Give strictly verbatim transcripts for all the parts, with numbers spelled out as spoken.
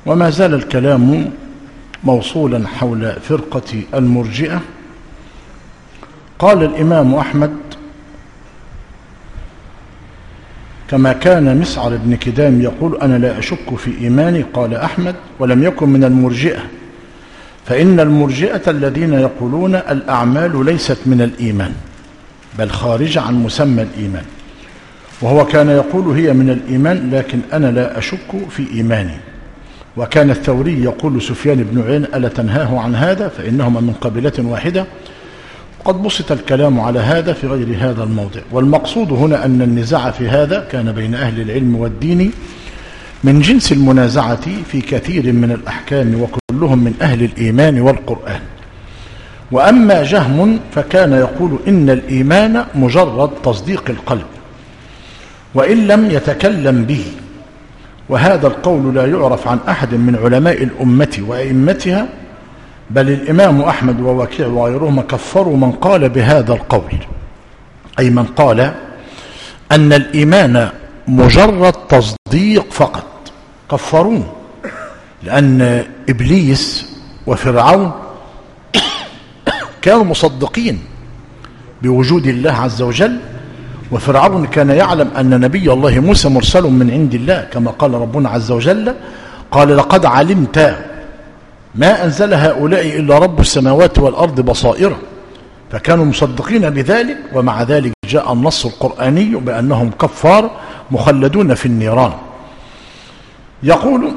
وما زال الكلام موصولا حول فرقة المرجئة. قال الإمام أحمد: كما كان مسعر بن كدام يقول: أنا لا أشك في إيماني. قال أحمد: ولم يكن من المرجئة، فإن المرجئة الذين يقولون الأعمال ليست من الإيمان بل خارجة عن مسمى الإيمان، وهو كان يقول هي من الإيمان، لكن أنا لا أشك في إيماني. وكان الثوري يقول سفيان بن عيينة: ألا تنهاه عن هذا فإنهما من قبيلة واحدة. قد بسط الكلام على هذا في غير هذا الموضع، والمقصود هنا أن النزاع في هذا كان بين أهل العلم والدين من جنس المنازعة في كثير من الأحكام، وكلهم من أهل الإيمان والقرآن. وأما جهم فكان يقول إن الإيمان مجرد تصديق القلب وإن لم يتكلم به، وهذا القول لا يعرف عن أحد من علماء الأمة وأئمتها، بل الإمام أحمد ووكيع وغيرهما كفروا من قال بهذا القول، أي من قال أن الإيمان مجرد تصديق فقط، كفروه. لأن إبليس وفرعون كانوا مصدقين بوجود الله عز وجل، وفرعون كان يعلم أن نبي الله موسى مرسل من عند الله، كما قال ربنا عز وجل: قال لقد علمت ما أنزل هؤلاء إلا رب السماوات والأرض بصائرا. فكانوا مصدقين بذلك، ومع ذلك جاء النص القرآني بأنهم كفار مخلدون في النيران. يقول: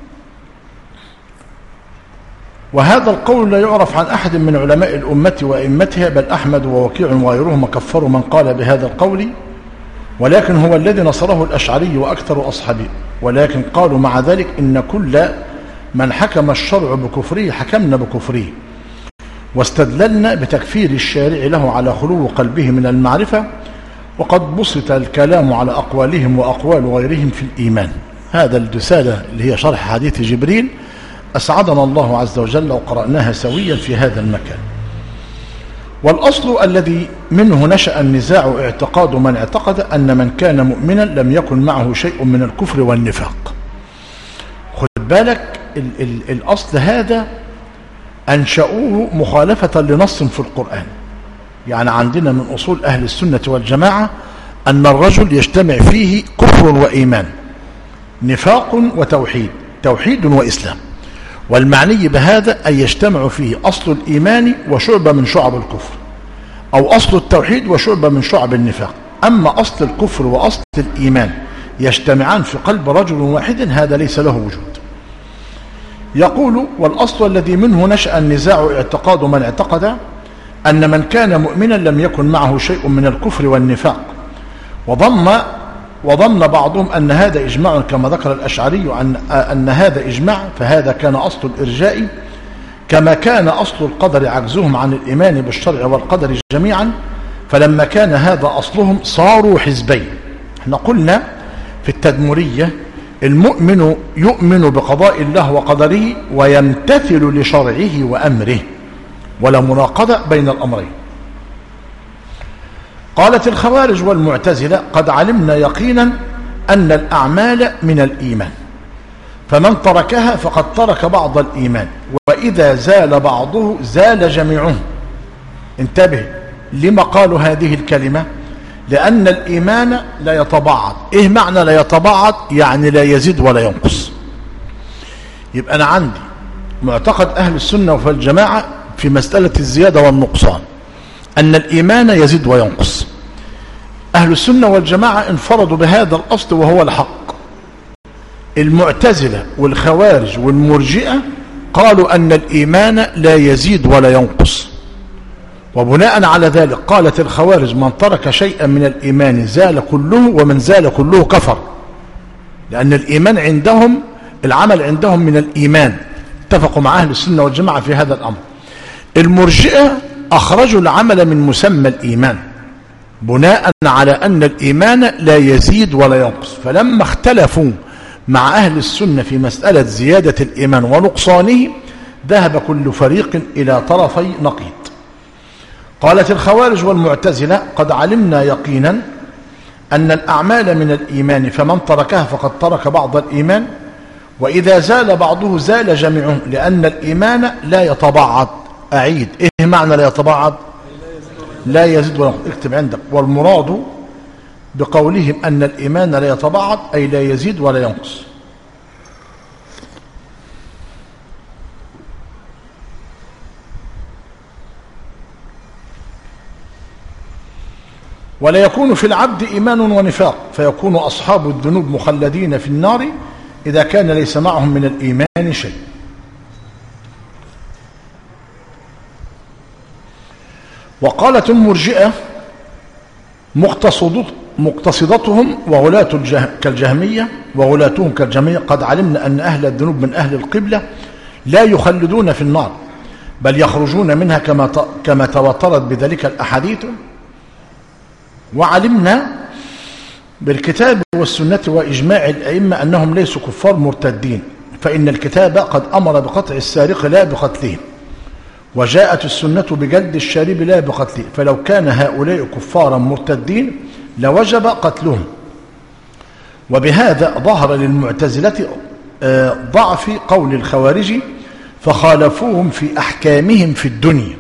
وهذا القول لا يعرف عن أحد من علماء الأمة وأئمتها، بل أحمد ووكيع وغيرهم كفروا من قال بهذا القول، ولكن هو الذي نصره الأشعري وأكثر أصحابه. ولكن قالوا مع ذلك إن كل من حكم الشرع بكفره حكمنا بكفره، واستدللنا بتكفير الشارع له على خلو قلبه من المعرفة. وقد بسط الكلام على أقوالهم وأقوال غيرهم في الإيمان. هذا الرسالة اللي هي شرح حديث جبريل، أسعدنا الله عز وجل وقرأناها سويا في هذا المكان. والأصل الذي منه نشأ النزاع اعتقاد من اعتقد أن من كان مؤمنا لم يكن معه شيء من الكفر والنفاق. خد بالك، ال ال الأصل هذا أنشأوه مخالفة لنص في القرآن. يعني عندنا من أصول أهل السنة والجماعة أن الرجل يجتمع فيه كفر وإيمان، نفاق وتوحيد، توحيد وإسلام. والمعني بهذا أن يجتمع فيه أصل الإيمان وشعبة من شعب الكفر، أو أصل التوحيد وشعبة من شعب النفاق. أما أصل الكفر وأصل الإيمان يجتمعان في قلب رجل واحد، هذا ليس له وجود. يقول: والأصل الذي منه نشأ النزاع اعتقاد من اعتقد أن من كان مؤمنا لم يكن معه شيء من الكفر والنفاق. وضم وظن بعضهم أن هذا إجماع، كما ذكر الأشعري أن, أن هذا إجماع، فهذا كان أصل الإرجاء، كما كان أصل القدر عجزهم عن الإيمان بالشرع والقدر جميعا. فلما كان هذا أصلهم صاروا حزبين. احنا قلنا في التدمرية: المؤمن يؤمن بقضاء الله وقدره ويمتثل لشرعه وأمره، ولا مناقضة بين الأمرين. قالت الخوارج والمعتزلة: قد علمنا يقينا أن الأعمال من الإيمان، فمن تركها فقد ترك بعض الإيمان، وإذا زال بعضه زال جميعه. انتبه، لما قالوا هذه الكلمة؟ لأن الإيمان لا يتبعض. إيه معنى لا يتبعض؟ يعني لا يزيد ولا ينقص. يبقى أنا عندي معتقد أهل السنة والجماعة في مسألة الزيادة والنقصان، أن الإيمان يزيد وينقص. أهل السنة والجماعة انفردوا بهذا الأصل وهو الحق. المعتزلة والخوارج والمرجئة قالوا أن الإيمان لا يزيد ولا ينقص، وبناء على ذلك قالت الخوارج: من ترك شيئا من الإيمان زال كله، ومن زال كله كفر. لأن الإيمان عندهم، العمل عندهم من الإيمان. اتفقوا مع أهل السنة والجماعة في هذا الأمر. المرجئة أخرجوا العمل من مسمى الإيمان بناء على أن الإيمان لا يزيد ولا ينقص. فلما اختلفوا مع أهل السنة في مسألة زيادة الإيمان ونقصانه، ذهب كل فريق إلى طرفي نقيض. قالت الخوارج والمعتزلة: قد علمنا يقينا أن الأعمال من الإيمان، فمن تركها فقد ترك بعض الإيمان، وإذا زال بعضه زال جميعه، لأن الإيمان لا يتبعض. أعيد، إيه معنى لا يتبعض؟ لا يزيد ولا ينقص. اكتب عندك: والمراد بقولهم أن الإيمان لا يتبعض أي لا يزيد ولا ينقص. ولا يكون في العبد إيمان ونفاق، فيكون أصحاب الذنوب مخلدين في النار إذا كان ليس معهم من الإيمان شيء. وقالت المرجئة مقتصدتهم وغلاة الجه... كالجهمية وغلاتهم كالجهمية: قد علمنا أن أهل الذنوب من أهل القبلة لا يخلدون في النار بل يخرجون منها كما ت... كما تواترت بذلك الأحاديث. وعلمنا بالكتاب والسنة وإجماع الأئمة أنهم ليسوا كفار مرتدين، فإن الكتاب قد أمر بقطع السارق لا بقتله، وجاءت السنة بجلد الشارب لا بقتله، فلو كان هؤلاء كفارا مرتدين لوجب قتلهم. وبهذا ظهر للمعتزلة ضعف قول الخوارج فخالفوهم في أحكامهم في الدنيا.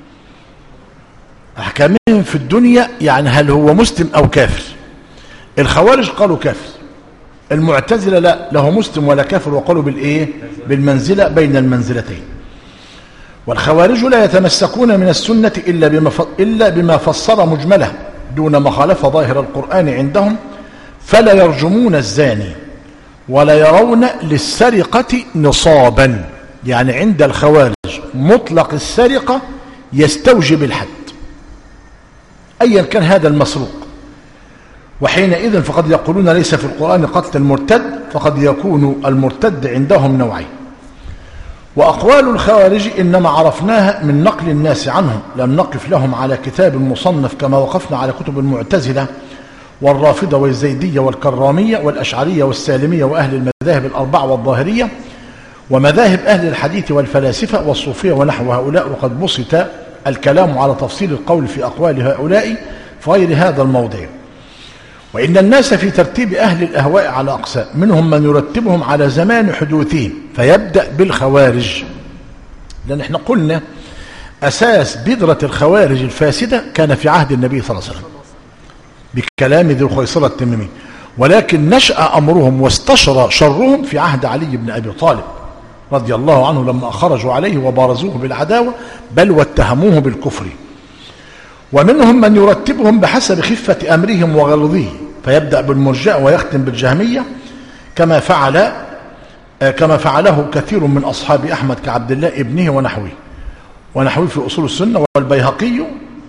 أحكامهم في الدنيا يعني هل هو مسلم أو كافر. الخوارج قالوا كافر، المعتزلة لا، له مسلم ولا كافر، وقالوا بالإيه؟ بالمنزلة بين المنزلتين. والخوارج لا يتمسكون من السنة إلا بما إلا بما فسر مجمله دون ما خالف ظاهر القرآن عندهم، فلا يرجمون الزاني ولا يرون للسرقة نصابا. يعني عند الخوارج مطلق السرقة يستوجب الحد أيا كان هذا المسروق، وحينئذ فقد يقولون ليس في القرآن قتل المرتد، فقد يكون المرتد عندهم نوعين. وأقوال الخوارج إنما عرفناها من نقل الناس عنهم، لم نقف لهم على كتاب مصنف كما وقفنا على كتب المعتزلة والرافضة والزيدية والكرامية والأشعرية والسالمية وأهل المذاهب الأربعة والظاهرية ومذاهب أهل الحديث والفلاسفة والصوفية ونحو هؤلاء. وقد بسط الكلام على تفصيل القول في أقوال هؤلاء في غير هذا الموضع. وإن الناس في ترتيب أهل الأهواء على أقسام، منهم من يرتبهم على زمان حدوثهم فيبدأ بالخوارج، لأن احنا قلنا أساس بذرة الخوارج الفاسدة كان في عهد النبي صلى الله عليه وسلم بكلام ذي الخيصرة التميمي، ولكن نشأ أمرهم واستشرى شرهم في عهد علي بن أبي طالب رضي الله عنه لما خرجوا عليه وبارزوه بالعداوة بل واتهموه بالكفر. ومنهم من يرتبهم بحسب خفة أمرهم وغلظه فيبدأ بالمرجئة ويختم بالجهمية كما فعل كما فعله كثير من أصحاب أحمد كعبد الله ابنه ونحوه ونحوه في أصول السنة. والبيهقي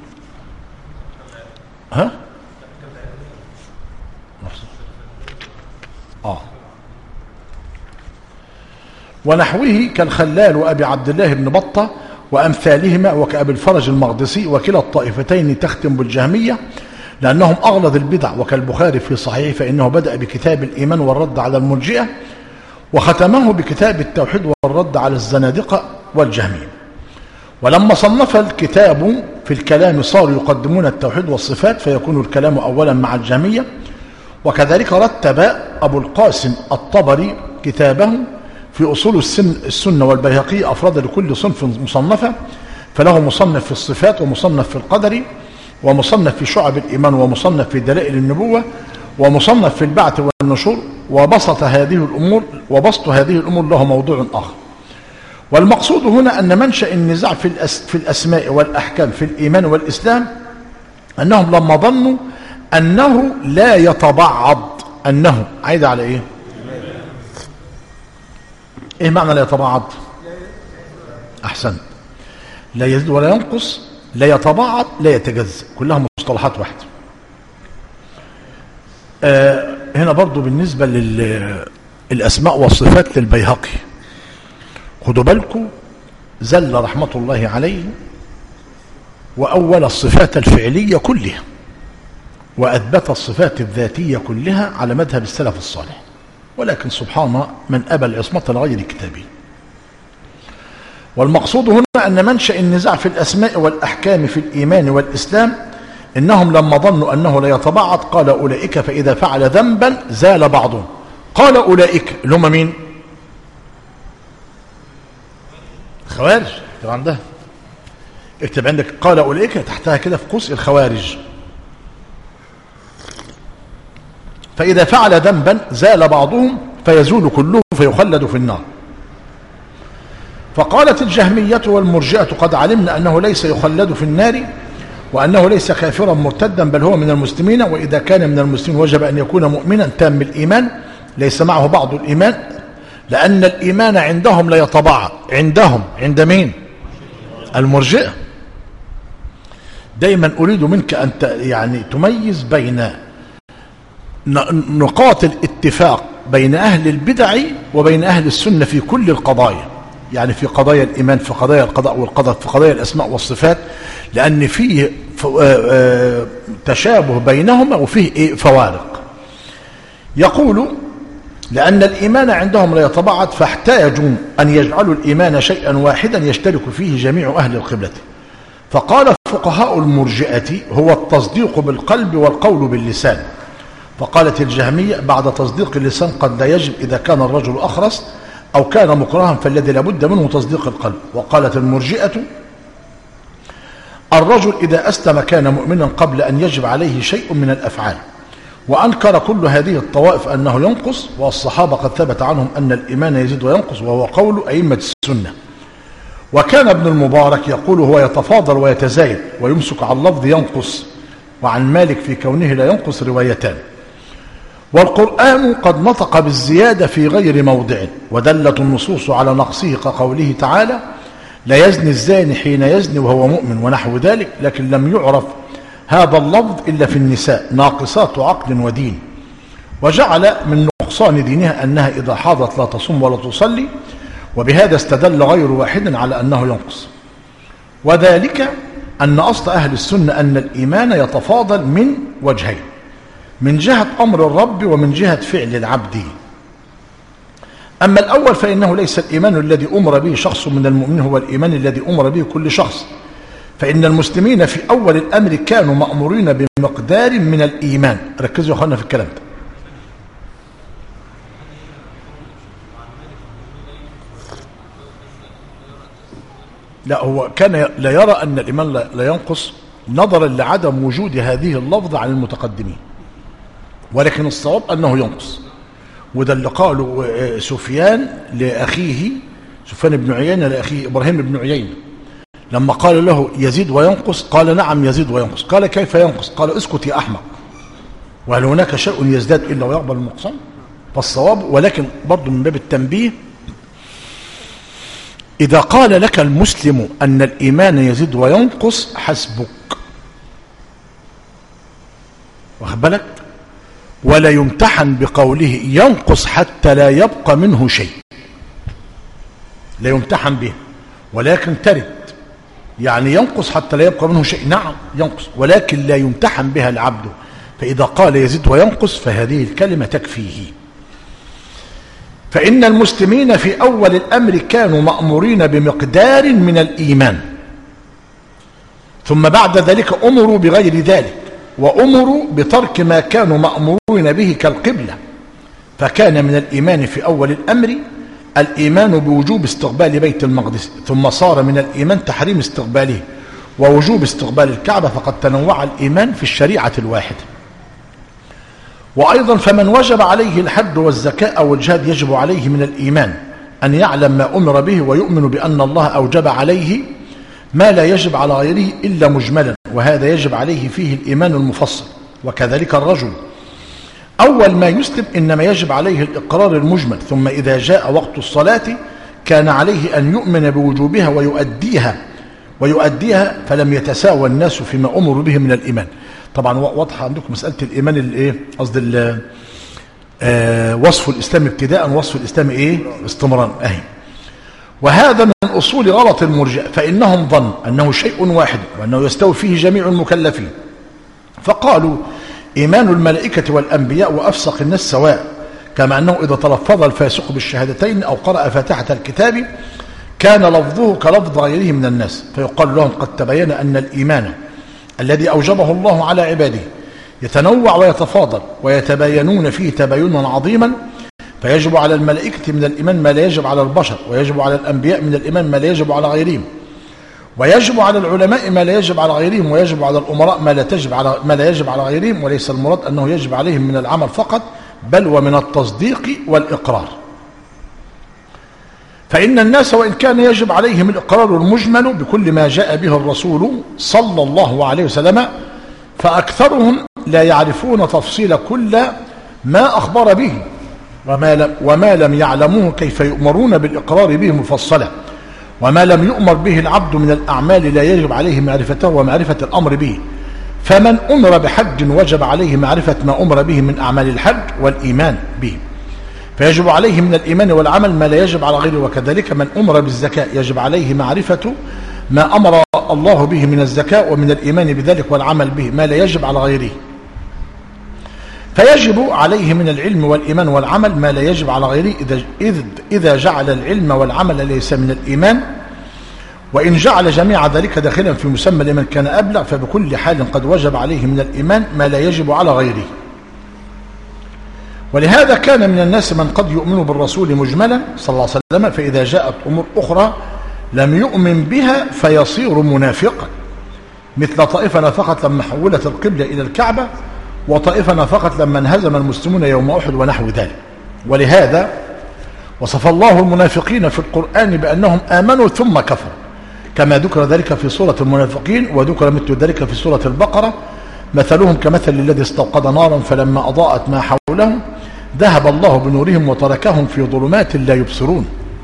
ها آه ونحوه كالخلال وأبي عبد الله بن بطة وأمثالهما وكأبي الفرج المقدسي، وكلا الطائفتين تختم بالجهمية لأنهم أغلظ البدع، وكالبخاري في صحيح فإنه بدأ بكتاب الإيمان والرد على المرجئة وختمه بكتاب التوحيد والرد على الزنادقة والجهمية. ولما صنف الكتاب في الكلام صاروا يقدمون التوحيد والصفات فيكون الكلام أولا مع الجهمية. وكذلك رتب أبو القاسم الطبري كتابه في أصول السن السنة والبيهقي أفراد لكل صنف مصنفة، فله مصنف في الصفات ومصنف في القدر ومصنف في شعب الإيمان ومصنف في دلائل النبوة ومصنف في البعث والنشور. وبسط هذه الأمور وبسط هذه الأمور له موضوع آخر. والمقصود هنا أن منشأ النزاع في, الأس في الأسماء والأحكام في الإيمان والإسلام أنهم لما ظنوا أنه لا يتبعض، أنه عايد على إيه؟ إيه معنى لا يتبعض؟ أحسن، لا يزيد ولا ينقص، لا يتبعض لا يتجزأ، كلها مصطلحات واحدة. آه هنا برضو بالنسبة للأسماء والصفات للبيهقي خدوا بالكم، زل رحمة الله عليه وأول الصفات الفعلية كلها وأثبت الصفات الذاتية كلها على مذهب السلف الصالح، ولكن سبحان من أبى العصمة لغير كتابه. والمقصود هنا أن منشأ النزاع في الأسماء والأحكام في الإيمان والإسلام إنهم لما ظنوا أنه لا يتبعض قال أولئك فإذا فعل ذنبا زال بعضهم. قال أولئك اللي هم مين؟ خوارج اكتب عندها، اكتب عندك قال أولئك تحتها كده في قوس الخوارج. فإذا فعل ذنبا زال بعضهم فيزول كله فيخلد في النار. فقالت الجهمية والمرجئة قد علمنا أنه ليس يخلد في النار وأنه ليس كافرا مرتدا بل هو من المسلمين، وإذا كان من المسلمين وجب أن يكون مؤمنا تام الإيمان ليس معه بعض الإيمان، لأن الإيمان عندهم لا يتبعض. عندهم عند مين؟ المرجئة. دايما أريد منك أن يعني تميز بين نقاط الاتفاق بين أهل البدع وبين أهل السنة في كل القضايا، يعني في قضايا الإيمان، في قضايا القضاء والقدر، في قضايا الأسماء والصفات، لأن فيه تشابه بينهما وفيه فوارق. يقول لأن الإيمان عندهم لا يتبعض فاحتاجوا أن يجعلوا الإيمان شيئا واحدا يشترك فيه جميع أهل القبلة. فقال فقهاء المرجئة هو التصديق بالقلب والقول باللسان. فقالت الجهمية بعد تصديق اللسان قد لا يجب إذا كان الرجل أخرس أو كان مكرها فالذي لابد منه تصديق القلب. وقالت المرجئة الرجل إذا أسلم كان مؤمنا قبل أن يجب عليه شيء من الأفعال. وأنكر كل هذه الطوائف أنه ينقص، والصحابة قد ثبت عنهم أن الإيمان يزيد وينقص، وهو قول أئمة السنة. وكان ابن المبارك يقول هو يتفاضل ويتزايد ويمسك على اللفظ ينقص، وعن مالك في كونه لا ينقص روايتان. والقرآن قد نطق بالزيادة في غير موضع، ودلت النصوص على نقصه كقوله تعالى لا يزني الزاني حين يزني وهو مؤمن ونحو ذلك، لكن لم يعرف هذا اللفظ إلا في النساء ناقصات عقل ودين. وجعل من نقصان دينها أنها إذا حاضت لا تصوم ولا تصلي، وبهذا استدل غير واحد على أنه ينقص. وذلك أن أصل أهل السنة أن الإيمان يتفاضل من وجهين، من جهة أمر الرب ومن جهة فعل العبد. أما الأول فإنه ليس الإيمان الذي أمر به شخص من المؤمنين هو الإيمان الذي أمر به كل شخص، فإن المسلمين في أول الأمر كانوا مأمورين بمقدار من الإيمان. ركزوا يا أخوانا في الكلام ده. لا، هو كان لا يرى أن الإيمان لا ينقص نظرا لعدم وجود هذه اللفظة عن المتقدمين، ولكن الصواب أنه ينقص. وده اللي قاله سفيان لأخيه سفيان بن عيينة لأخيه إبراهيم بن عيينة لما قال له يزيد وينقص، قال نعم يزيد وينقص. قال كيف ينقص؟ قال اسكت يا أحمق، وهل هناك شيء يزداد إلا ويقبل النقصان؟ فالصواب، ولكن برضو من باب التنبيه، إذا قال لك المسلم أن الإيمان يزيد وينقص حسبك، واخد بالك؟ ولا يمتحن بقوله ينقص حتى لا يبقى منه شيء، لا يمتحن به، ولكن ترد يعني ينقص حتى لا يبقى منه شيء. نعم ينقص، ولكن لا يمتحن بها العبد. فإذا قال يزيد وينقص فهذه الكلمة تكفيه. فإن المسلمين في أول الأمر كانوا مأمورين بمقدار من الإيمان، ثم بعد ذلك أمروا بغير ذلك، وأمروا بترك ما كانوا مأمورين به كالقبلة. فكان من الإيمان في أول الأمر الإيمان بوجوب استقبال بيت المقدس، ثم صار من الإيمان تحريم استقباله ووجوب استقبال الكعبة، فقد تنوع الإيمان في الشريعة الواحدة. وأيضا فمن وجب عليه الحج والزكاة أو الجهاد يجب عليه من الإيمان أن يعلم ما أمر به ويؤمن بأن الله أوجب عليه ما لا يجب على غيره إلا مجملا، وهذا يجب عليه فيه الإيمان المفصل. وكذلك الرجل أول ما يسلم إنما يجب عليه الإقرار المجمل، ثم إذا جاء وقت الصلاة كان عليه أن يؤمن بوجوبها ويؤديها ويؤديها فلم يتساوى الناس فيما أمروا به من الإيمان. طبعا واضحة عندكم مسألة الإيمان الإيه قصد آه وصف الإسلام ابتداء وصف الإسلام إيه استمرارا. أهي وهذا من أصول غلط المرجئة، فإنهم ظنوا أنه شيء واحد وأنه يستوي فيه جميع المكلفين، فقالوا إيمان الملائكة والأنبياء وأفسق الناس سواء، كما أنه إذا تلفظ الفاسق بالشهادتين أو قرأ فاتحة الكتاب كان لفظه كلفظ غيره من الناس، فيقال لهم قد تبين أن الإيمان الذي أوجبه الله على عباده يتنوع ويتفاضل ويتباينون فيه تباينا عظيما، فيجب على الملائكة من الإيمان ما لا يجب على البشر، ويجب على الأنبياء من الإيمان ما لا يجب على غيرهم، ويجب على العلماء ما لا يجب على غيرهم، ويجب على الأمراء ما لا تجب على ما لا يجب على غيرهم. وليس المراد أنه يجب عليهم من العمل فقط، بل ومن التصديق والإقرار. فإن الناس وإن كان يجب عليهم الإقرار المجمل بكل ما جاء به الرسول صلى الله عليه وسلم، فأكثرهم لا يعرفون تفصيل كل ما أخبر به، وما لم, وما لم يعلموه كيف يؤمرون بالإقرار به مفصلا. وما لم يؤمر به العبد من الأعمال لا يجب عليه معرفته ومعرفة الأمر به. فمن أمر بحج وجب عليه معرفة ما أمر به من أعمال الحج والإيمان به، فيجب عليه من الإيمان والعمل ما لا يجب على غيره. وكذلك من أمر بالزكاة يجب عليه معرفة ما أمر الله به من الزكاة ومن الإيمان بذلك والعمل به ما لا يجب على غيره. فيجب عليه من العلم والإيمان والعمل ما لا يجب على غيره إذ إذا جعل العلم والعمل ليس من الإيمان. وإن جعل جميع ذلك داخلا في مسمى لمن كان أبلغ، فبكل حال قد وجب عليه من الإيمان ما لا يجب على غيره. ولهذا كان من الناس من قد يؤمن بالرسول مجملا صلى الله عليه وسلم، فإذا جاءت أمور أخرى لم يؤمن بها فيصير منافقا، مثل طائفة نافقت لما حولت القبلة إلى الكعبة، وطائفة نافقت لما انهزم المسلمون يوم أحد ونحو ذلك. ولهذا وصف الله المنافقين في القرآن بأنهم آمنوا ثم كفروا، كما ذكر ذلك في سورة المنافقين، وذكر مثل ذلك في سورة البقرة: مثلهم كمثل الذي استوقد نارا فلما أضاءت ما حوله ذهب الله بنورهم وتركهم في ظلمات لا يبصرون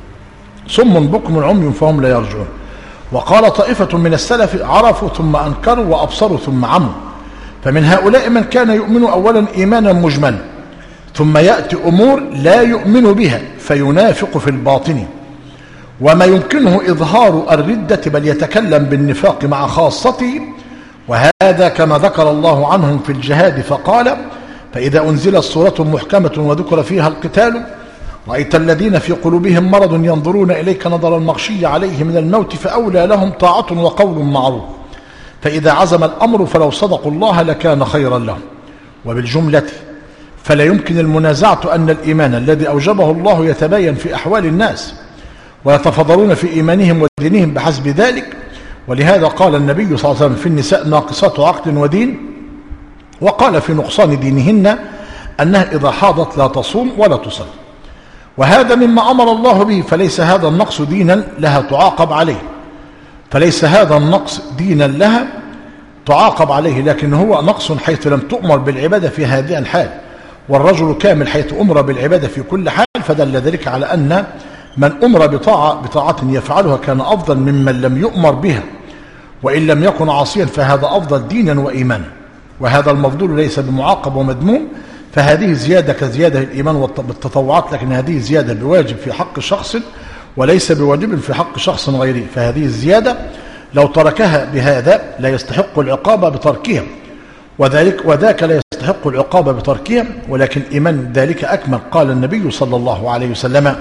صم بكم عمي فهم لا يرجعون. وقال طائفة من السلف: عرفوا ثم أنكروا وأبصروا ثم عموا. فمن هؤلاء من كان يؤمن أولا إيمانا مجملا، ثم يأتي أمور لا يؤمن بها فينافق في الباطن، وما يمكنه إظهار الردة بل يتكلم بالنفاق مع خاصته. وهذا كما ذكر الله عنهم في الجهاد فقال: فإذا أنزلت سورة محكمة وذكر فيها القتال رأيت الذين في قلوبهم مرض ينظرون إليك نظر المغشي عليه من الموت فأولى لهم طاعة وقول معروف، فإذا عزم الأمر فلو صدقوا الله لكان خيرا لهم. وبالجملة فلا يمكن المنازعة أن الإيمان الذي أوجبه الله يتبين في أحوال الناس، ويتفضلون في إيمانهم ودينهم بحسب ذلك. ولهذا قال النبي صلى الله عليه وسلم في النساء: ناقصات عقل ودين، وقال في نقصان دينهن أنها إذا حاضت لا تصوم ولا تصلي. وهذا مما أمر الله به، فليس هذا النقص دينا لها تعاقب عليه، فليس هذا النقص دينا لها تعاقب عليه، لكن هو نقص حيث لم تؤمر بالعبادة في هذه الحال، والرجل كامل حيث أمر بالعبادة في كل حال. فدل ذلك على أن من أمر بطاعة, بطاعة يفعلها كان أفضل ممن لم يؤمر بها، وإن لم يكن عاصيا فهذا أفضل دينا وإيمانا. وهذا المفضول ليس بمعاقب ومذموم، فهذه زيادة كزيادة الإيمان بالتطوعات، لكن هذه زيادة بواجب في حق شخص وليس بواجب في حق شخص غيره. فهذه الزيادة لو تركها بهذا لا يستحق العقاب بتركها، وذلك وذاك لا يستحق العقاب بتركها، ولكن إيمان ذلك أكمل. قال النبي صلى الله عليه وسلم: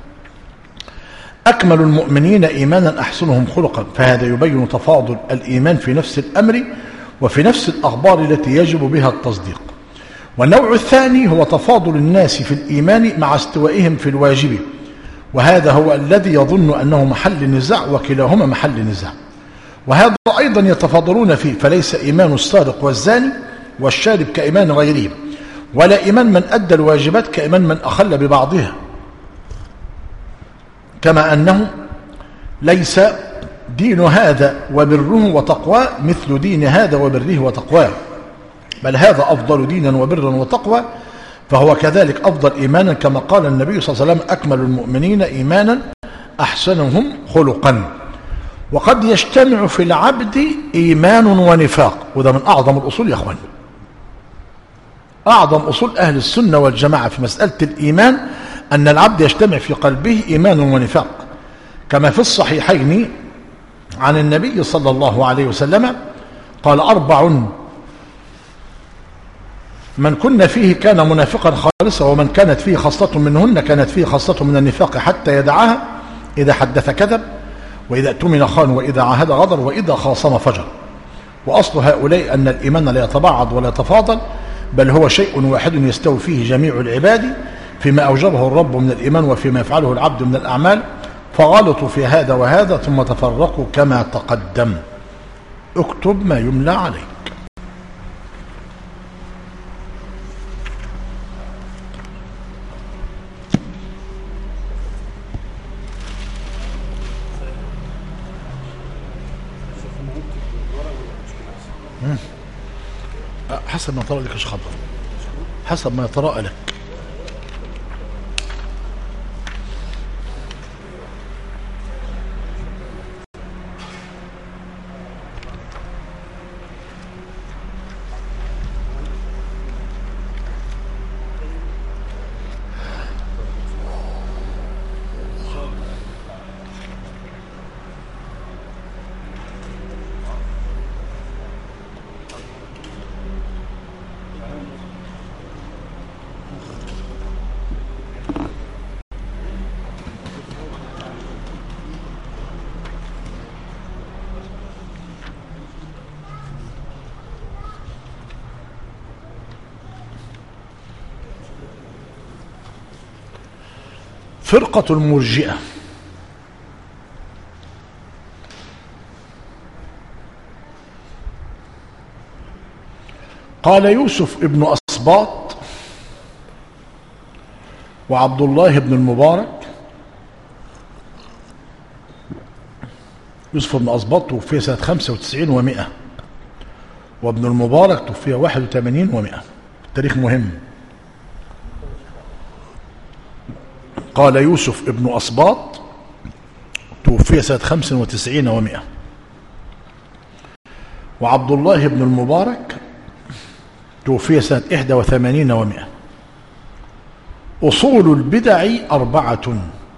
أكمل المؤمنين إيمانا أحسنهم خلقا. فهذا يبين تفاضل الإيمان في نفس الأمر وفي نفس الأخبار التي يجب بها التصديق. والنوع الثاني هو تفاضل الناس في الإيمان مع استوائهم في الواجب، وهذا هو الذي يظن أنه محل نزاع، وكلاهما محل نزاع. وهذا أيضا يتفاضلون فيه، فليس إيمان السارق والزاني والشارب كإيمان غيرهم، ولا إيمان من أدى الواجبات كإيمان من أخل ببعضها، كما أنه ليس دين هذا وبره وتقواه مثل دين هذا وبره وتقواه، بل هذا أفضل دينا وبرا وتقوى، فهو كذلك أفضل إيمانا، كما قال النبي صلى الله عليه وسلم: أكمل المؤمنين إيمانا أحسنهم خلقا. وقد يجتمع في العبد إيمان ونفاق، وده من أعظم الأصول يا أخوان، أعظم أصول أهل السنة والجماعة في مسألة الإيمان، أن العبد يجتمع في قلبه إيمان ونفاق، كما في الصحيحين عن النبي صلى الله عليه وسلم قال: أربع من كن فيه كان منافقا خالصا، ومن كانت فيه خاصة منهن كانت فيه خاصة من النفاق حتى يدعها: إذا حدث كذب، وإذا اؤتمن خان، وإذا عاهد غدر، وإذا خاصم فجر. وأصل هؤلاء أن الإيمان لا يتباعد ولا يتفاضل، بل هو شيء واحد يستوي فيه جميع العباد، فيما أوجبه الرب من الإيمان وفيما يفعله العبد من الأعمال، فغلطوا في هذا وهذا ثم تفرقوا كما تقدم. اكتب ما يملى عليك. حسب ما يطرأ لك يا شيخ خضر، حسب ما يطرأ لك. فرقة المرجئة. قال يوسف ابن أسباط وعبد الله بن المبارك. يوسف بن أسباط توفي سنة خمسة وتسعين ومئة، وابن المبارك توفي واحد وثمانين ومئة. التاريخ مهم. قال يوسف ابن أسباط توفي سنة خمسة وتسعين ومئة، وعبد الله بن المبارك توفي سنة إحدى وثمانين ومئة. أصول البدع أربعة.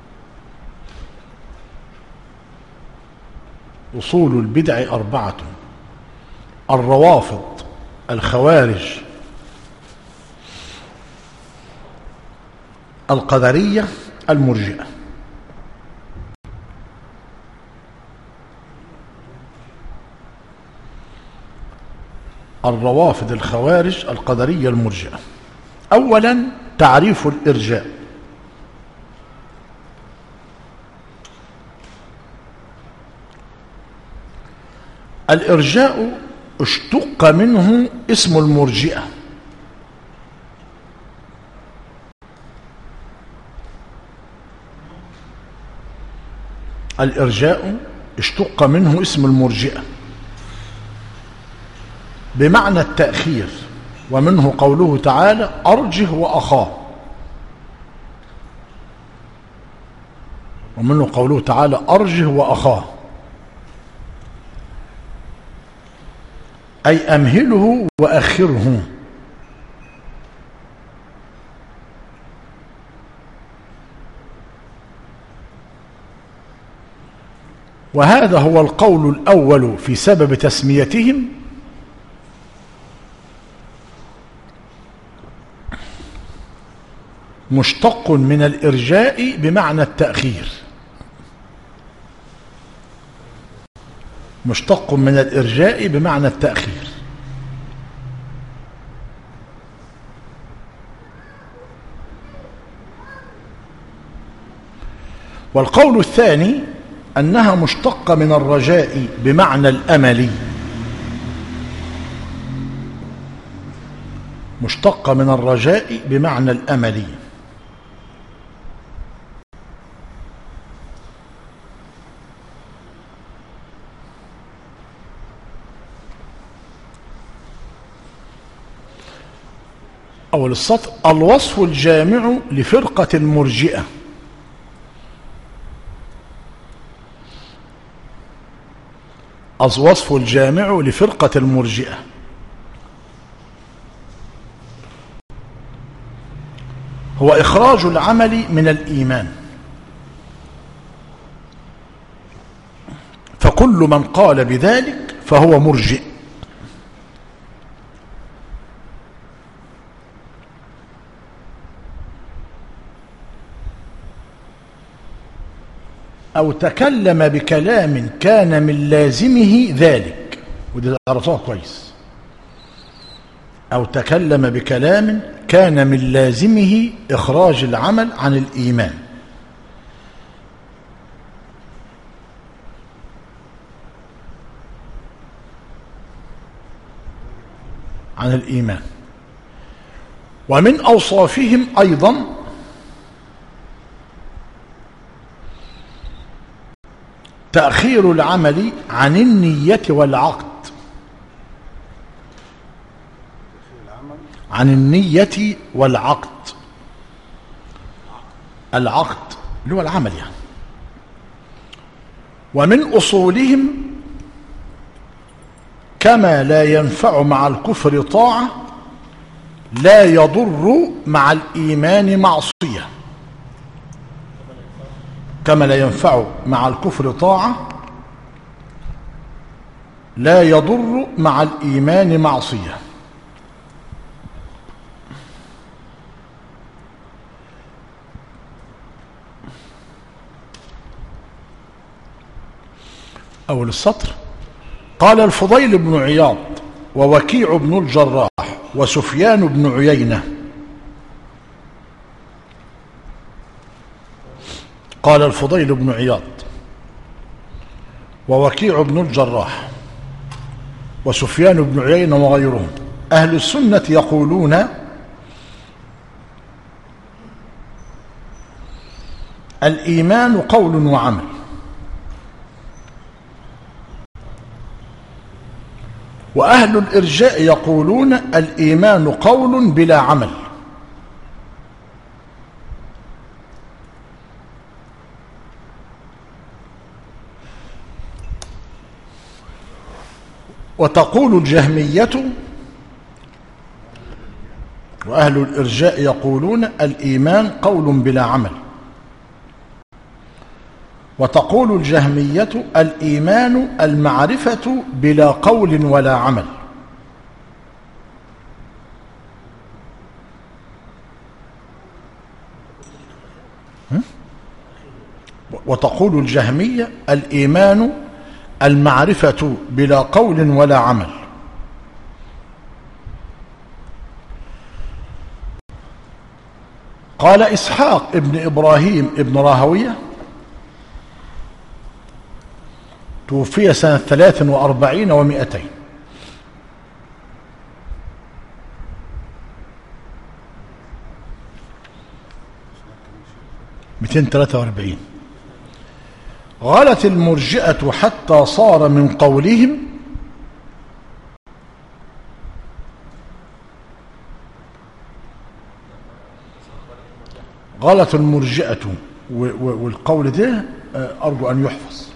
أصول البدع أربعة: الروافض، الخوارج، القدرية، المرجئة. الروافض، الخوارج، القدرية، المرجئة. أولا تعريف الإرجاء. الإرجاء اشتق منه اسم المرجئة. الإرجاء اشتق منه اسم المرجئة بمعنى التأخير، ومنه قوله تعالى أرجه وأخاه، ومنه قوله تعالى أرجه وأخاه، أي أمهله وأخره. وهذا هو القول الأول في سبب تسميتهم مشتق من الإرجاء بمعنى التأخير. مشتق من الإرجاء بمعنى التأخير. والقول الثاني أنها مشتقة من الرجاء بمعنى الأمل. مشتقة من الرجاء بمعنى الأمل. أول السطر: الوصف الجامع لفرقة المرجئة. الوصف الجامع لفرقة المرجئة: هو إخراج العمل من الإيمان، فكل من قال بذلك فهو مرجئ. أو تكلم بكلام كان من لازمه ذلك. ودي عرفتوها كويس. أو تكلم بكلام كان من لازمه إخراج العمل عن الإيمان. عن الإيمان. ومن أوصافهم أيضا تأخير العمل عن النية والعقد. عن النية والعقد. العقد اللي هو العمل يعني. ومن أصولهم كما لا ينفع مع الكفر طاعة لا يضر مع الإيمان معصية. كما لا ينفع مع الكفر طاعة لا يضر مع الإيمان معصية. أول السطر: قال الفضيل بن عياض ووكيع بن الجراح وسفيان بن عيينة. قال الفضيل بن عياض ووكيع بن الجراح وسفيان بن عيينة وغيرهم: أهل السنة يقولون الإيمان قول وعمل. وأهل الإرجاء يقولون الإيمان قول بلا عمل. وتقول الجهمية وأهل الإرجاء يقولون الإيمان قول بلا عمل. وتقول الجهمية الإيمان المعرفة بلا قول ولا عمل. وتقول الجهمية الإيمان المعرفة بلا قول ولا عمل. قال إسحاق ابن إبراهيم ابن راهوية توفي سنة ثلاث وأربعين ومئتين. مئتين وثلاثة وأربعين. غلت المرجئة حتى صار من قولهم غلت المرجئة، والقول ده أرجو أن يحفظ.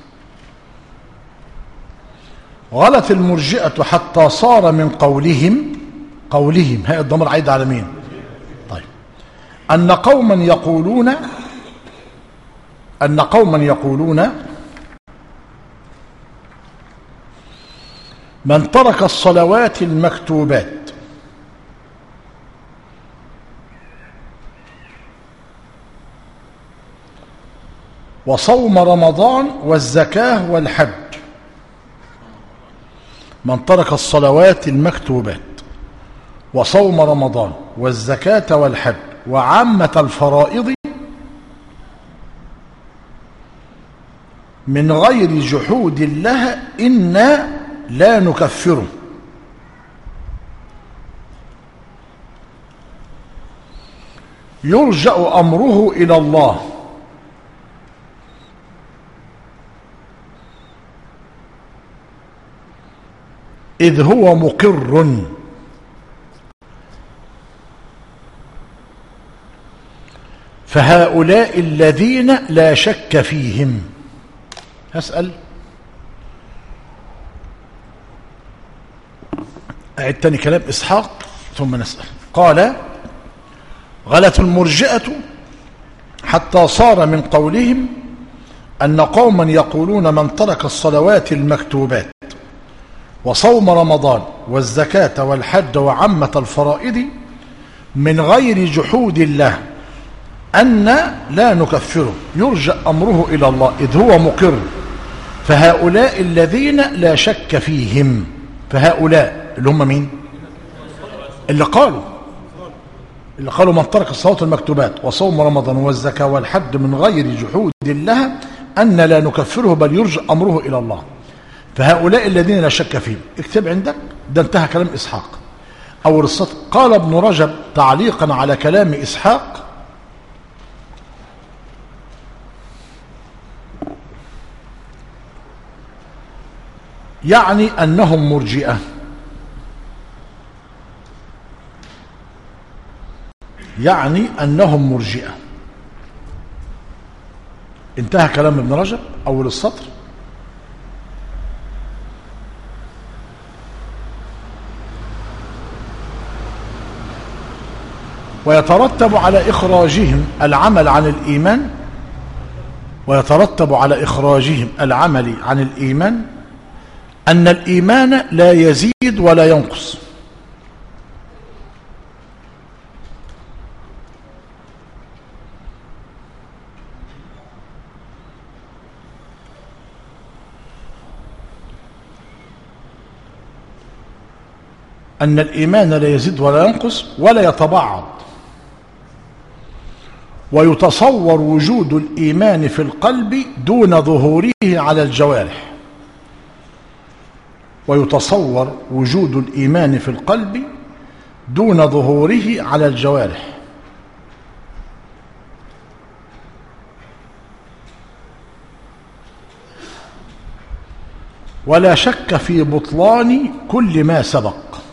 غلت المرجئة حتى صار من قولهم قولهم هاي الضمير عايد على مين؟ طيب. أن قوما يقولون أن قوما يقولون من ترك الصلوات المكتوبات وصوم رمضان والزكاة والحج. من ترك الصلوات المكتوبات وصوم رمضان والزكاة والحج وعامة الفرائض من غير جحود لها إنا لا نكفره. يرجأ أمره إلى الله إذ هو مقر فهؤلاء الذين لا شك فيهم. هسأل أعد تاني كلام إسحاق ثم نسأل. قال غلت المرجئة حتى صار من قولهم أن قوما يقولون من ترك الصلوات المكتوبات وصوم رمضان والزكاة والحج وعامة الفرائض من غير جحود له أن لا نكفره يرجأ أمره إلى الله إذ هو مقر فهؤلاء الذين لا شك فيهم. فهؤلاء اللي هم مين؟ اللي قالوا اللي قالوا من ترك الصلاة المكتوبات وصوم رمضان والزكاة والحج من غير جحود لها أن لا نكفره بل يرجع أمره إلى الله. فهؤلاء الذين لا شك فيهم اكتب عندك، ده انتهى كلام إسحاق أول السطر. قال ابن رجب تعليقا على كلام إسحاق: يعني أنهم مرجئة، يعني أنهم مرجئة. انتهى كلام ابن رجب أول السطر. ويترتب على إخراجهم العمل عن الإيمان ويترتب على إخراجهم العمل عن الإيمان أن الإيمان لا يزيد ولا ينقص. أن الإيمان لا يزيد ولا ينقص ولا يتبعض. ويتصور وجود الإيمان في القلب دون ظهوره على الجوارح. ويتصور وجود الإيمان في القلب دون ظهوره على الجوارح. ولا شك في بطلان كل ما سبق.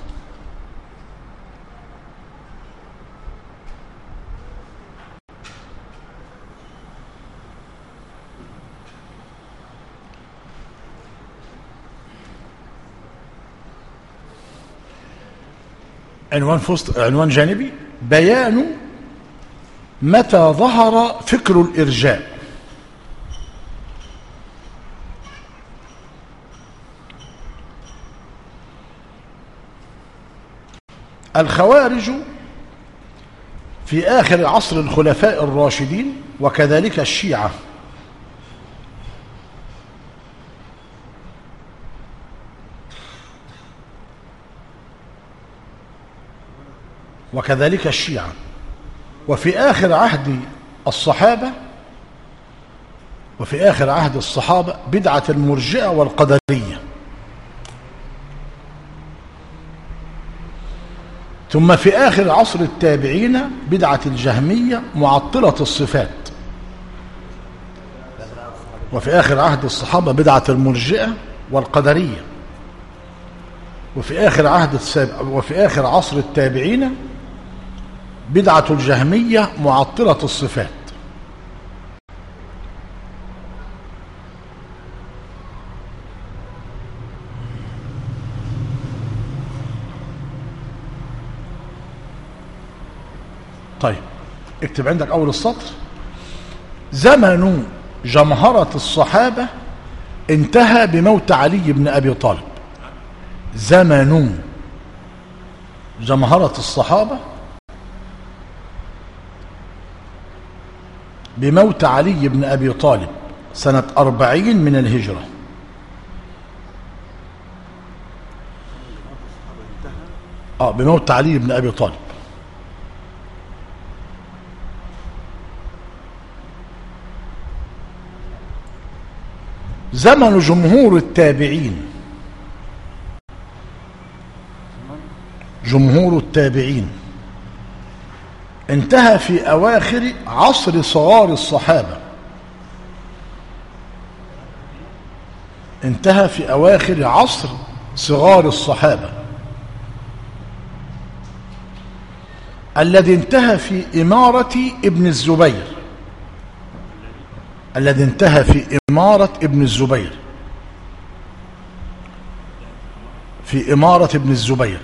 عنوان فصل عنوان جانبي: بيان متى ظهر فكر الإرجاء. الخوارج في آخر عصر الخلفاء الراشدين وكذلك الشيعة وكذلك الشيعة وفي آخر عهد الصحابة وفي آخر عهد الصحابة بدعة المرجئة والقدرية. ثم في آخر عصر التابعين بدعة الجهمية معطلة الصفات. وفي آخر عهد الصحابة بدعة المرجئة والقدرية. وفي آخر عهد الساب... وفي آخر عصر التابعين بدعة الجهمية معطلة الصفات. طيب اكتب عندك أول السطر: زمن جمهرة الصحابة انتهى بموت علي بن أبي طالب. زمن جمهرة الصحابة بموت علي بن أبي طالب سنة أربعين من الهجرة. آه بموت علي بن أبي طالب. زمن جمهور التابعين جمهور التابعين انتهى في أواخر عصر صغار الصحابة. انتهى في أواخر عصر صغار الصحابة الذي انتهى في إمارة ابن الزبير الذي انتهى في إمارة ابن الزبير في إمارة ابن الزبير.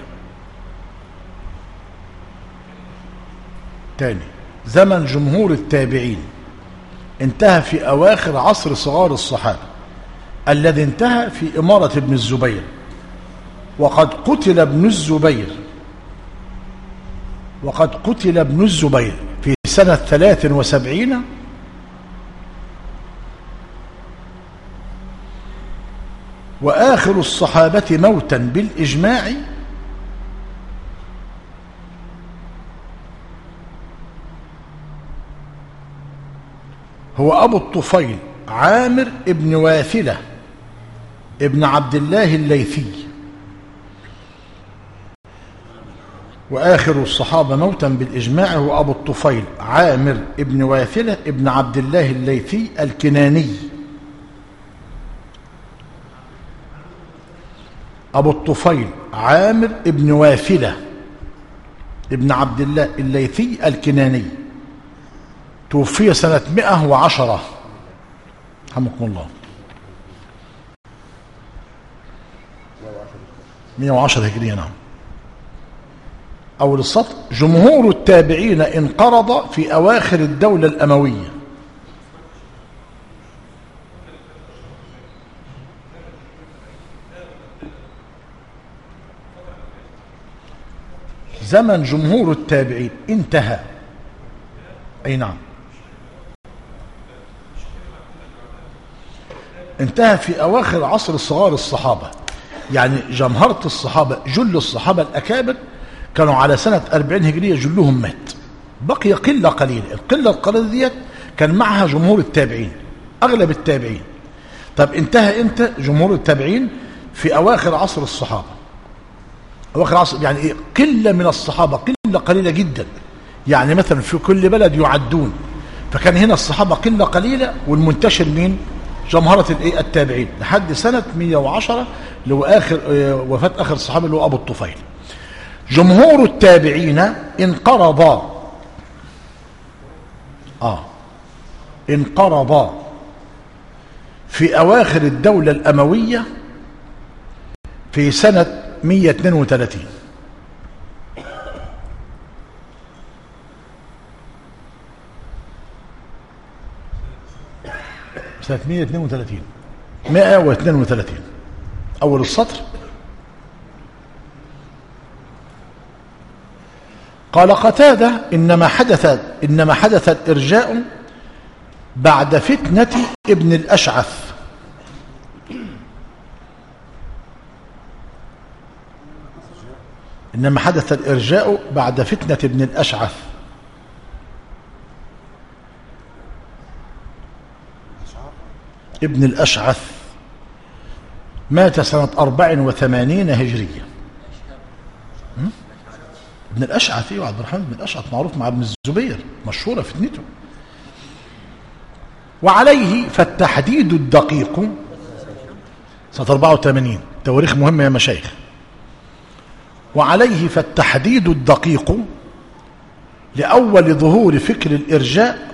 تاني: زمن جمهور التابعين انتهى في أواخر عصر صغار الصحابة الذي انتهى في إمارة ابن الزبير. وقد قتل ابن الزبير وقد قتل ابن الزبير في سنة ثلاث وسبعين وآخر الصحابة موتا بالإجماع هو أبو الطفيل عامر ابن واثلة ابن عبد الله الليثي، وآخر الصحابة موتا بالإجماع هو أبو الطفيل عامر ابن واثلة ابن عبد الله الليثي الكناني. أبو الطفيل عامر ابن واثلة ابن عبد الله الليثي الكناني، توفي سنة مئة وعشرة رحمكم الله. مئة وعشرة هجرية. نعم. أول السطر: جمهور التابعين انقرض في أواخر الدولة الأموية. زمن جمهور التابعين انتهى. أي نعم، انتهى في أواخر عصر صغار الصحابة، يعني جمهرة الصحابة جل الصحابة الأكابر كانوا على سنة أربعين هجرية جلهم مات، بقي قلة قليلة. القلة القليلة ديت كان معها جمهور التابعين، أغلب التابعين. طب انتهى امتى جمهور التابعين؟ في أواخر عصر الصحابة. أواخر عصر يعني إيه؟ قلة من الصحابة، قلة قليلة جدا، يعني مثلا في كل بلد يعدون، فكان هنا الصحابة قلة قليلة والمنتشر مين؟ جمهرة الايه؟ التابعين، لحد سنة مئة وعشرة اللي هو آخر وفاة آخر الصحابة اللي هو أبو الطفيل. جمهور التابعين انقرض آه انقرض في أواخر الدولة الأموية في سنة مئة واثنين وثلاثين. سنة مئة واثنين وثلاثين مئة واثنين وثلاثين. أول السطر: قال قتادة: إنما حدث إنما حدث الإرجاء بعد فتنة ابن الأشعث. إنما حدث الإرجاء بعد فتنة ابن الأشعث. ابن الأشعث مات سنة أربع وثمانين هجرية. ابن الأشعث ايوه، عبد الرحمن بن الأشعث معروف مع ابن الزبير، مشهورة فتنته. وعليه فالتحديد الدقيق سنة أربعة وثمانين، تواريخ مهمة يا مشايخ. وعليه فالتحديد الدقيق لأول ظهور فكر الإرجاء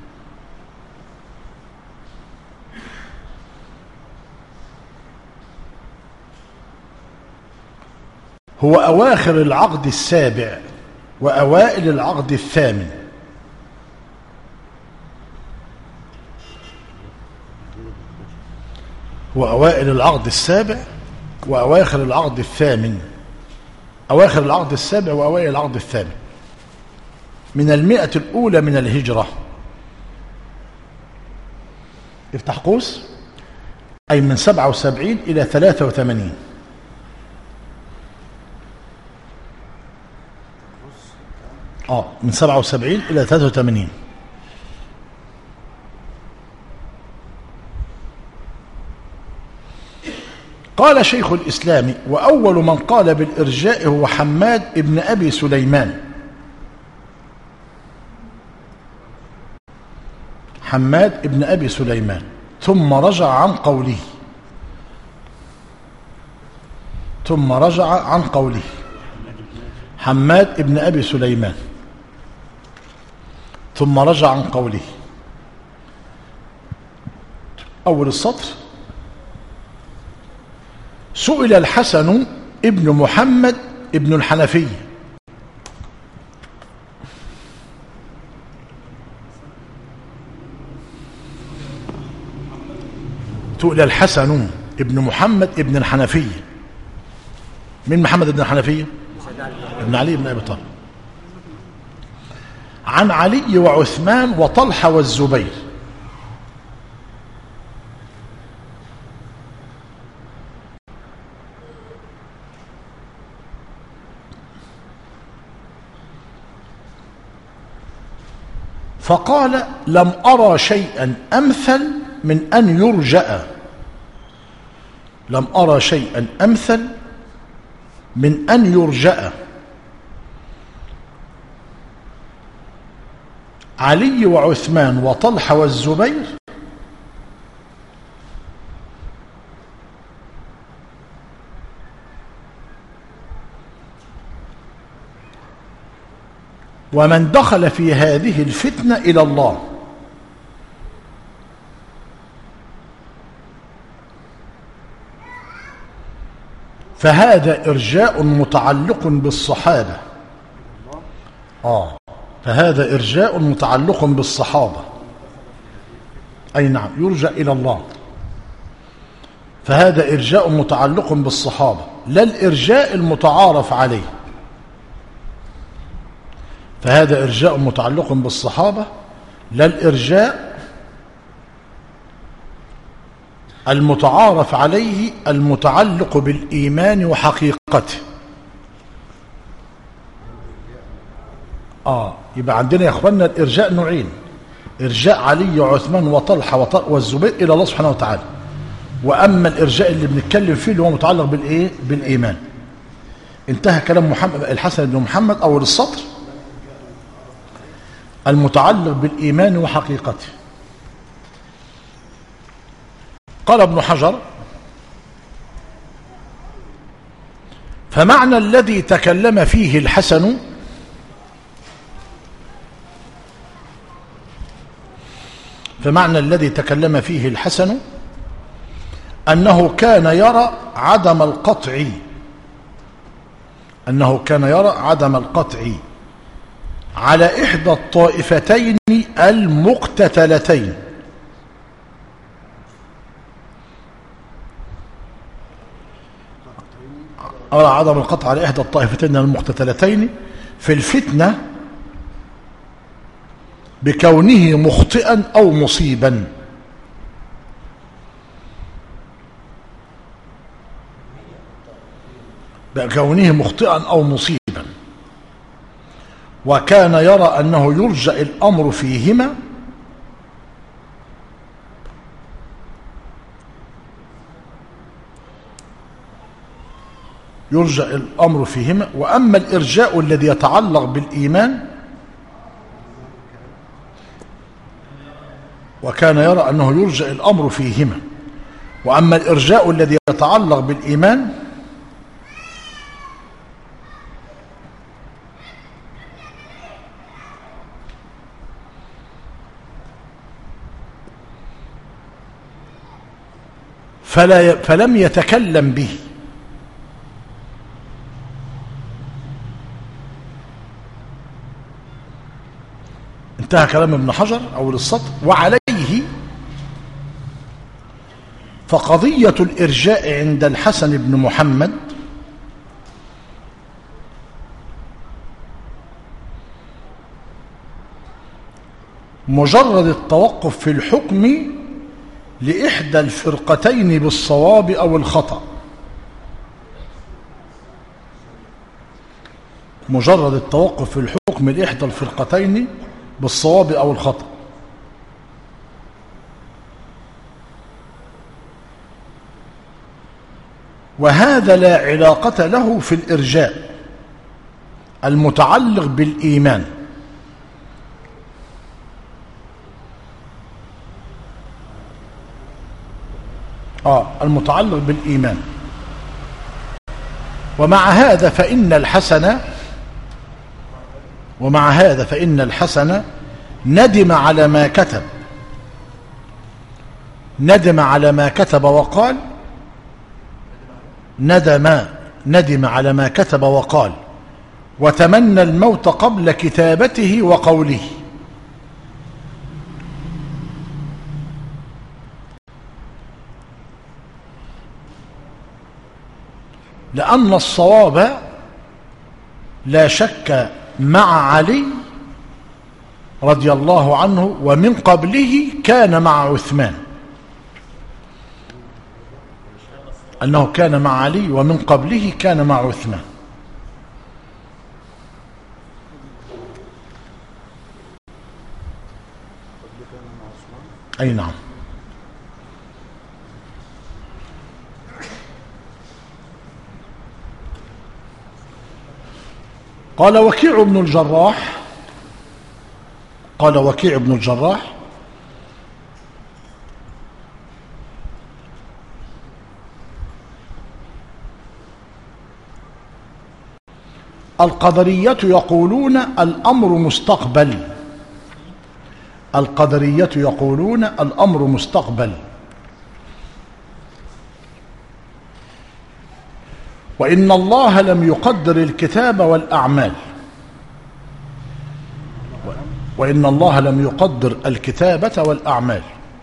هو أواخر العقد السابع وأوائل العقد الثامن. وأوائل العقد السابع وأواخر العقد الثامن. أواخر العقد السابع وأوائل العقد الثامن من المئة الأولى من الهجرة. افتح قوس، أي من سبعة وسبعين إلى ثلاثة وثمانين. آه من سبعة وسبعين إلى ثلاثة وثمانين. قال شيخ الإسلام: وأول من قال بالإرجاء هو حماد ابن أبي سليمان. حماد ابن أبي سليمان ثم رجع عن قوله ثم رجع عن قوله حماد ابن أبي سليمان ثم رجع عن قوله. أول السطر: سئل الحسن ابن محمد ابن الحنفي سئل الحسن ابن محمد ابن الحنفي. من محمد ابن الحنفي؟ ابن علي بن أبي طالب. عن علي وعثمان وطلحة والزبير. فقال لم أرى شيئا أمثل من أن يرجأ لم أرى شيئا أمثل من أن يرجأ علي وعثمان وطلحة والزبير ومن دخل في هذه الفتنة إلى الله. فهذا إرجاء متعلق بالصحابة. آه فهذا إرجاء متعلق بالصحابة، أي نعم يرجع إلى الله. فهذا إرجاء متعلق بالصحابة لا الإرجاء المتعارف عليه. فهذا إرجاء متعلق بالصحابة لا الإرجاء المتعارف عليه المتعلق بالإيمان وحقيقته. آه يبقى عندنا يا أخواننا الإرجاء نوعين: إرجاء علي وعثمان وطلحة والزبير إلى الله سبحانه وتعالى، وأما الإرجاء اللي بنتكلم فيه اللي هو متعلق بالإيه؟ بالإيمان. انتهى كلام محمد الحسن بن محمد أول السطر المتعلق بالإيمان وحقيقته. قال ابن حجر: فمعنى الذي تكلم فيه الحسن فمعنى الذي تكلم فيه الحسن أنه كان يرى عدم القطع أنه كان يرى عدم القطع على إحدى الطائفتين المقتتلتين. أرى عدم القطع على إحدى الطائفتين المقتتلتين في الفتنة بكونه مخطئا أو مصيبا. بكونه مخطئا أو مصيبا. وكان يرى أنه يرجع الأمر فيهما يرجع الأمر فيهما وأما الإرجاء الذي يتعلق بالإيمان وكان يرى أنه يرجع الأمر فيهما وأما الإرجاء الذي يتعلق بالإيمان فلا فلم يتكلم به. انتهى كلام ابن حجر أول السطر. وعليه فقضية الإرجاء عند الحسن بن محمد مجرد التوقف في الحكم لإحدى الفرقتين بالصواب أو الخطأ. مجرد التوقف في الحكم لإحدى الفرقتين بالصواب أو الخطأ. وهذا لا علاقة له في الإرجاء المتعلق بالإيمان. آه المتعلق بالإيمان. ومع هذا فإن الحسن ومع هذا فإن الحسن ندم على ما كتب ندم على ما كتب وقال ندم ندم على ما كتب وقال وتمنى الموت قبل كتابته وقوله. لأن الصواب لا شك مع علي رضي الله عنه ومن قبله كان مع عثمان. أنه كان مع علي ومن قبله كان مع عثمان. أي نعم. قال وكيع بن الجراح قال وكيع بن الجراح القدرية يقولون الأمر مستقبل القدرية يقولون الأمر مستقبل وإن الله لم يقدر الكتاب والأعمال وإن الله لم يقدر الكتابة والأعمال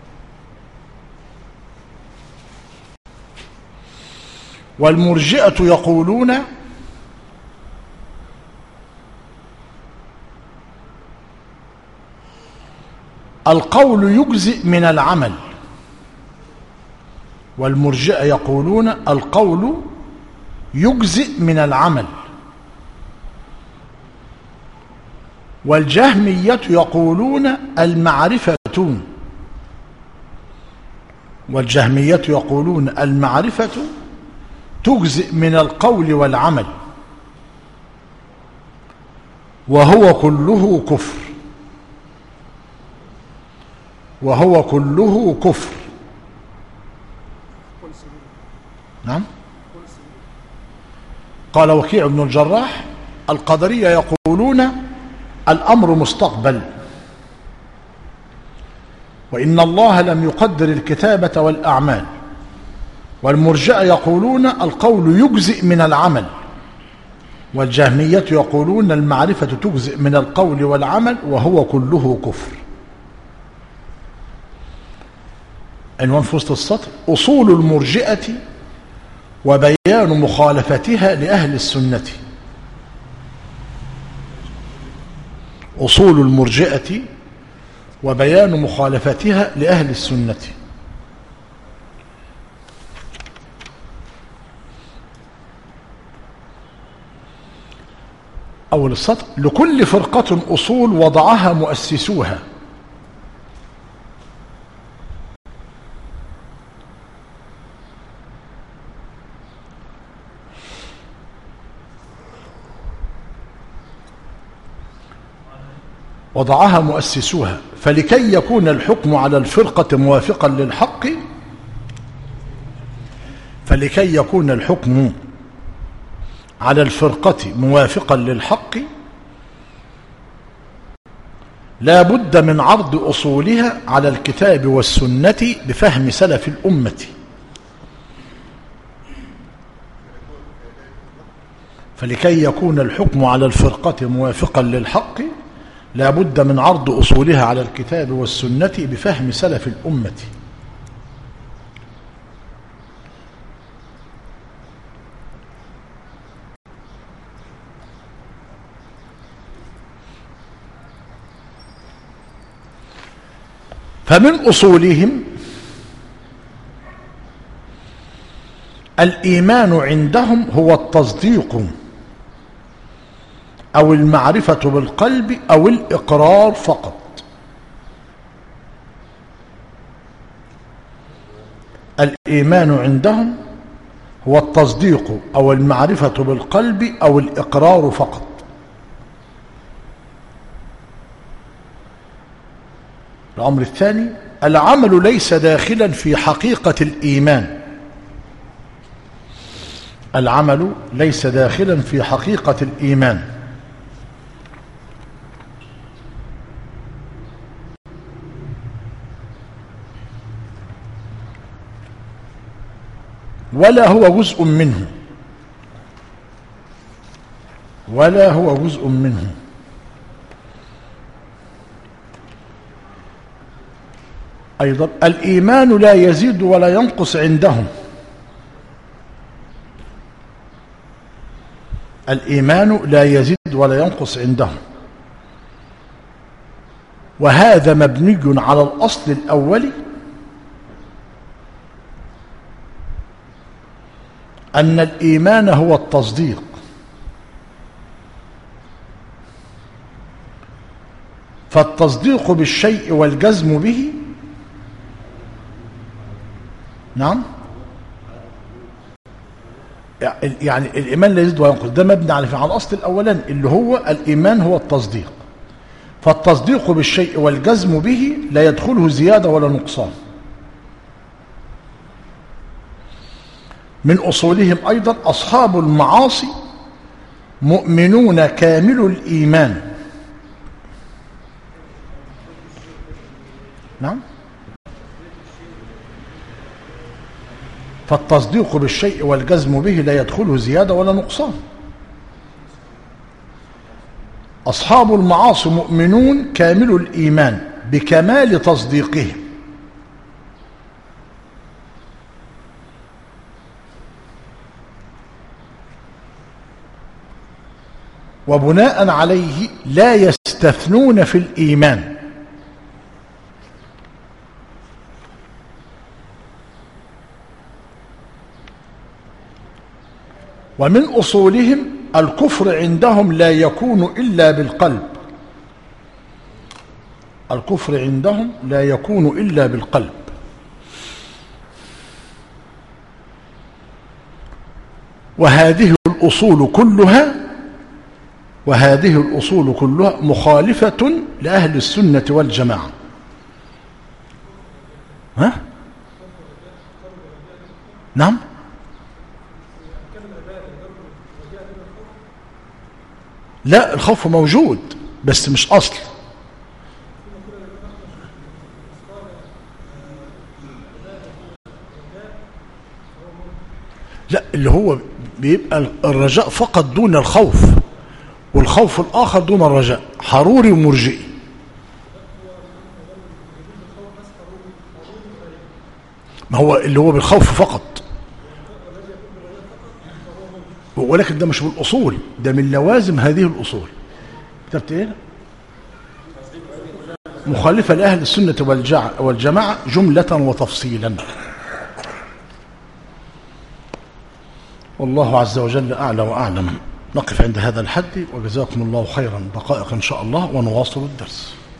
والمرجئة يقولون القول يجزئ من العمل والمرجئة يقولون القول يجزئ من العمل والجهمية يقولون المعرفة والجهمية يقولون المعرفة تجزئ من القول والعمل وهو كله كفر وهو كله كفر. نعم. قال وكيع بن الجراح القدرية يقولون الأمر مستقبل وإن الله لم يقدر الكتابة والأعمال والمرجئة يقولون القول يجزئ من العمل والجهمية يقولون المعرفة تجزئ من القول والعمل وهو كله كفر. عنوان في وسط السطر أصول المرجئة وبيان مخالفتها لأهل السنة. أصول المرجئة وبيان مخالفتها لأهل السنة. أول السطر لكل فرقة أصول وضعها مؤسسوها وضعها مؤسسوها فلكي يكون الحكم على الفرقة موافقا للحق فلكي يكون الحكم على الفرقة موافقا للحق لا بد من عرض أصولها على الكتاب والسنة بفهم سلف الأمة. فلكي يكون الحكم على الفرقة موافقا للحق لا بد من عرض أصولها على الكتاب والسنة بفهم سلف الأمة. فمن أصولهم الإيمان عندهم هو التصديق أو المعرفة بالقلب أو الإقرار فقط. الإيمان عندهم هو التصديق أو المعرفة بالقلب أو الإقرار فقط. الأمر الثاني العمل ليس داخلا في حقيقة الإيمان. العمل ليس داخلا في حقيقة الإيمان ولا هو جزء منه ولا هو جزء منه أيضا الإيمان لا يزيد ولا ينقص عندهم. الإيمان لا يزيد ولا ينقص عندهم وهذا مبني على الأصل الأول أن الإيمان هو التصديق فالتصديق بالشيء والجزم به نعم، يعني الإيمان لا يزيد وينقص، ده مبني على على الأصل الأولاني اللي هو الإيمان هو التصديق، فالتصديق بالشيء والجزم به لا يدخله زيادة ولا نقصان. من أصولهم أيضا أصحاب المعاصي مؤمنون كامل الإيمان. نعم، فالتصديق بالشيء والجزم به لا يدخله زيادة ولا نقصان. أصحاب المعاصي مؤمنون كامل الإيمان بكمال تصديقهم، وبناء عليه لا يستثنون في الإيمان. ومن أصولهم الكفر عندهم لا يكون إلا بالقلب، الكفر عندهم لا يكون إلا بالقلب. وهذه الأصول كلها وهذه الأصول كلها مخالفة لأهل السنة والجماعة. ها؟ نعم، لا، الخوف موجود بس مش أصل. لا، اللي هو بيبقى الرجاء فقط دون الخوف، والخوف الآخر دون الرجاء، حروري ومرجئي. ما هو اللي هو بالخوف فقط، ولكن ده مش بالأصول، ده من لوازم هذه الأصول. كتبت ايه؟ مخالفة لأهل السنة والجماعة جملة وتفصيلا. والله عز وجل أعلى وأعلم. نقف عند هذا الحد، وجزاكم الله خيرا. دقائق إن شاء الله ونواصل الدرس.